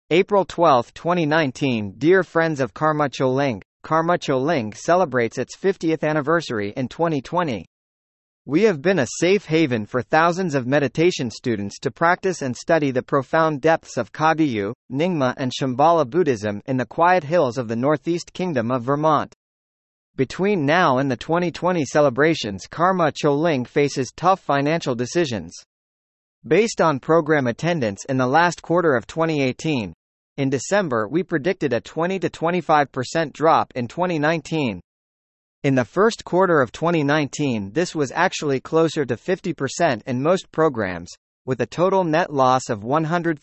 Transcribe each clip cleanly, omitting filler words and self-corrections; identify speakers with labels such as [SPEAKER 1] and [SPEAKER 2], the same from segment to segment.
[SPEAKER 1] April 12, 2019. Dear friends of Karma Choling, Karma Choling celebrates its 50th anniversary in 2020. We have been a safe haven for thousands of meditation students to practice and study the profound depths of Kagyu, Nyingma and Shambhala Buddhism in the quiet hills of the Northeast Kingdom of Vermont. Between now and the 2020 celebrations, Karma Choling faces tough financial decisions. Based on program attendance in the last quarter of 2018, in December we predicted a 20 to 25% drop in 2019. In the first quarter of 2019, this was actually closer to 50% in most programs, with a total net loss of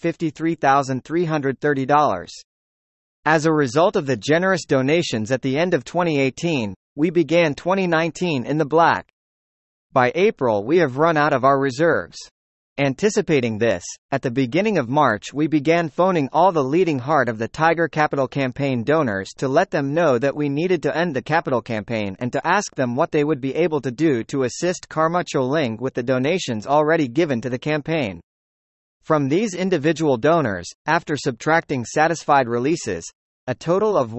[SPEAKER 1] $153,330. As a result of the generous donations at the end of 2018, we began 2019 in the black. By April, we have run out of our reserves. Anticipating this, at the beginning of March we began phoning all the leading Heart of the Tiger Capital Campaign donors to let them know that we needed to end the capital campaign and to ask them what they would be able to do to assist Karma Choling with the donations already given to the campaign. From these individual donors, after subtracting satisfied releases, a total of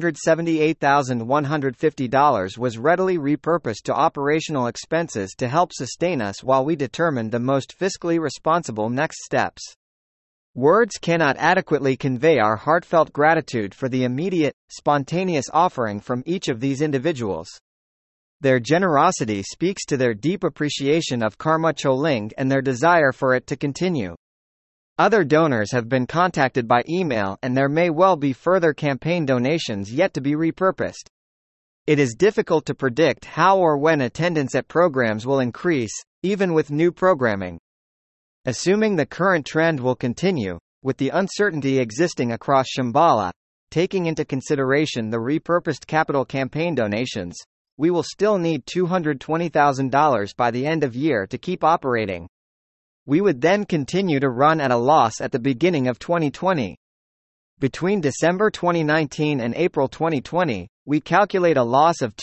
[SPEAKER 1] $178,150 was readily repurposed to operational expenses to help sustain us while we determined the most fiscally responsible next steps. Words cannot adequately convey our heartfelt gratitude for the immediate, spontaneous offering from each of these individuals. Their generosity speaks to their deep appreciation of Karma Choling and their desire for it to continue. Other donors have been contacted by email and there may well be further campaign donations yet to be repurposed. It is difficult to predict how or when attendance at programs will increase, even with new programming. Assuming the current trend will continue, with the uncertainty existing across Shambhala, taking into consideration the repurposed capital campaign donations, we will still need $220,000 by the end of year to keep operating. We would then continue to run at a loss at the beginning of 2020. Between December 2019 and April 2020, we calculate a loss of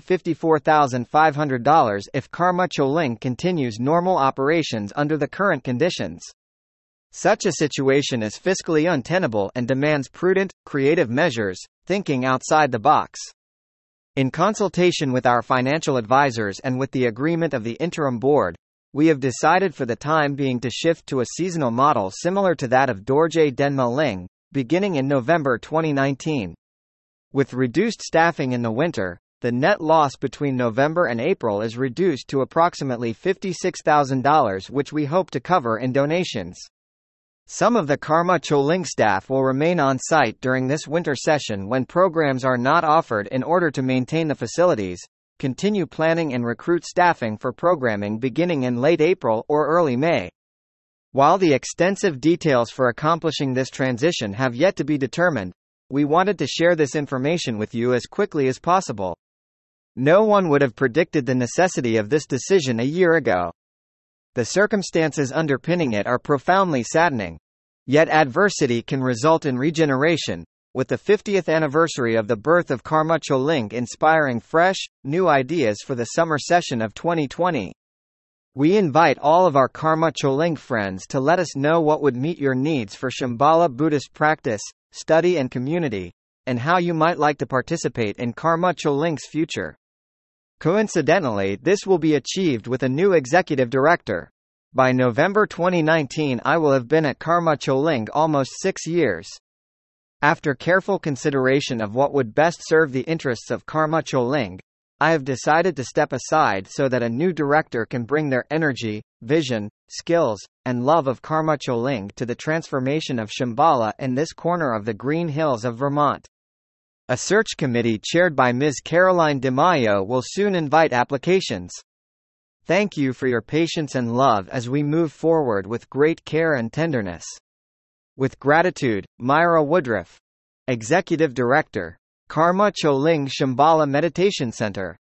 [SPEAKER 1] $254,500 if Karma Choling continues normal operations under the current conditions. Such a situation is fiscally untenable and demands prudent, creative measures, thinking outside the box. In consultation with our financial advisors and with the agreement of the interim board, we have decided for the time being to shift to a seasonal model similar to that of Dorje Denma Ling, beginning in November 2019. With reduced staffing in the winter, the net loss between November and April is reduced to approximately $56,000, which we hope to cover in donations. Some of the Karma Choling staff will remain on site during this winter session when programs are not offered in order to maintain the facilities, continue planning and recruit staffing for programming beginning in late April or early May. While the extensive details for accomplishing this transition have yet to be determined, we wanted to share this information with you as quickly as possible. No one would have predicted the necessity of this decision a year ago. The circumstances underpinning it are profoundly saddening. Yet adversity can result in regeneration, with the 50th anniversary of the birth of Karma Choling inspiring fresh, new ideas for the summer session of 2020. We invite all of our Karma Choling friends to let us know what would meet your needs for Shambhala Buddhist practice, study and community, and how you might like to participate in Karma Choling's future. Coincidentally, this will be achieved with a new executive director. By November 2019, I will have been at Karma Choling almost 6 years. After careful consideration of what would best serve the interests of Karma Choling, I have decided to step aside so that a new director can bring their energy, vision, skills, and love of Karma Choling to the transformation of Shambhala in this corner of the Green Hills of Vermont. A search committee chaired by Ms. Caroline DeMaio will soon invite applications. Thank you for your patience and love as we move forward with great care and tenderness. With gratitude, Myra Woodruff, Executive Director, Karma Choling Shambhala Meditation Center.